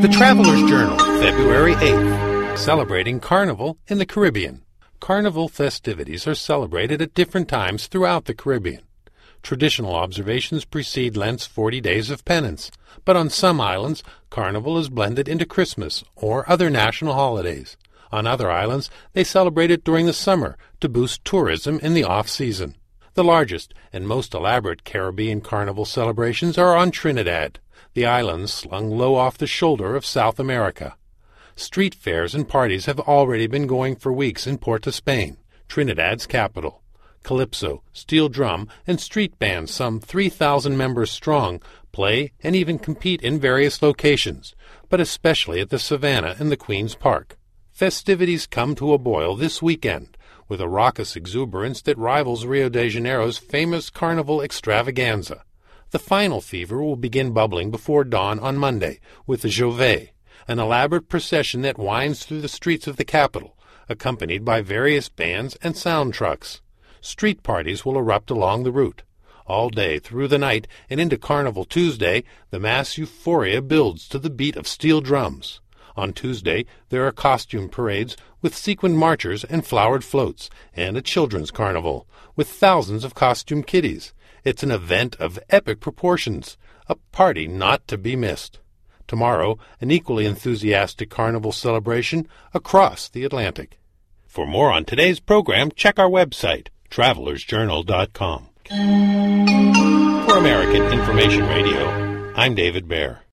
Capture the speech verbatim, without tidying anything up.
The Traveler's Journal, February eighth, celebrating Carnival in the Caribbean. Carnival festivities are celebrated at different times throughout the Caribbean. Traditional observations precede Lent's forty days of penance, but on some islands, Carnival is blended into Christmas or other national holidays. On other islands, they celebrate it during the summer to boost tourism in the off-season. The largest and most elaborate Caribbean Carnival celebrations are on Trinidad, the island slung low off the shoulder of South America. Street fairs and parties have already been going for weeks in Port of Spain, Trinidad's capital. Calypso, steel drum, and street bands, some three thousand members strong, play and even compete in various locations, but especially at the Savannah and the Queen's Park. Festivities come to a boil this weekend, with a raucous exuberance that rivals Rio de Janeiro's famous Carnival extravaganza. The final fever will begin bubbling before dawn on Monday with the Jovet, an elaborate procession that winds through the streets of the capital, accompanied by various bands and sound trucks. Street parties will erupt along the route. All day through the night and into Carnival Tuesday, the mass euphoria builds to the beat of steel drums. On Tuesday, there are costume parades with sequined marchers and flowered floats, and a children's carnival with thousands of costume kiddies. It's an event of epic proportions, a party not to be missed. Tomorrow, an equally enthusiastic carnival celebration across the Atlantic. For more on today's program, check our website, travelers journal dot com. For American Information Radio, I'm David Baer.